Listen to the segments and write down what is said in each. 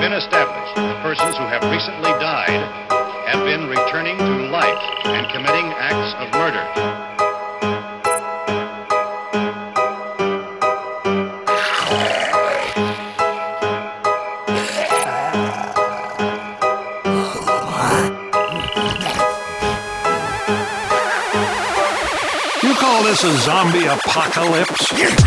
been established that persons who have recently died have been returning to life and committing acts of murder. You call this a zombie apocalypse?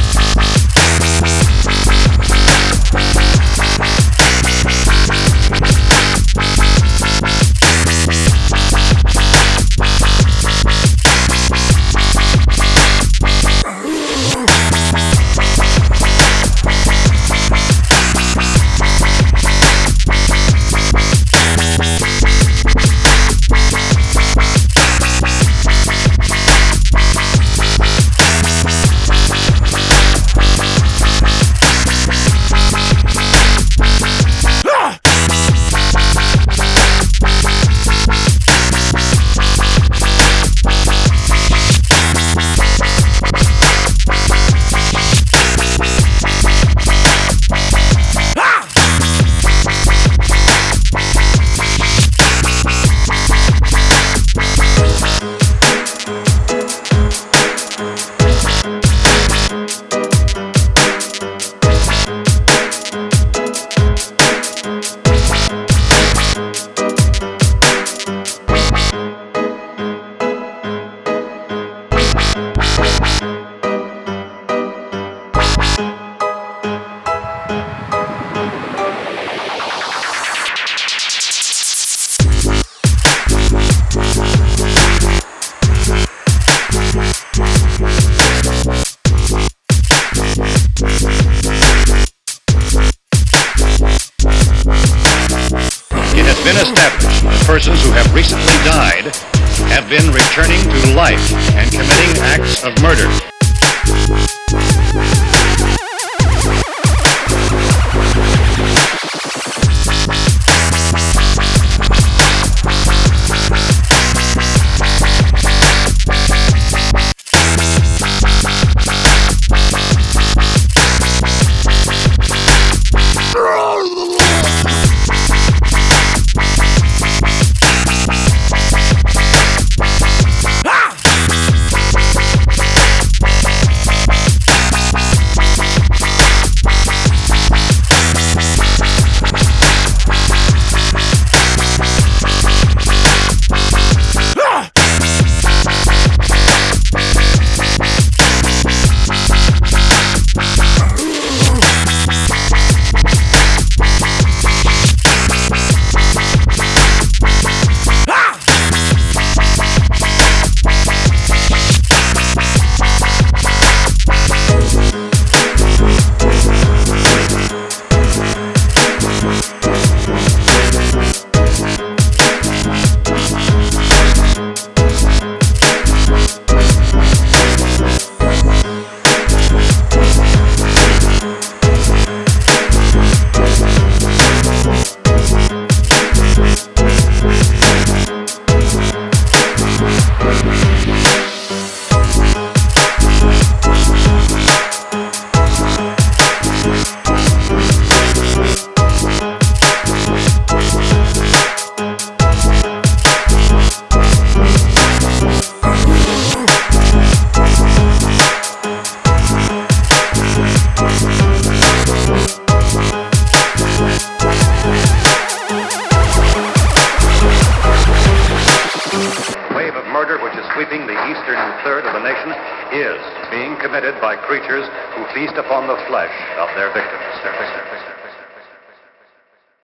Been established that persons who have recently died have been returning to life and committing acts of murder. Sweeping the eastern third of the nation is being committed by creatures who feast upon the flesh of their victims.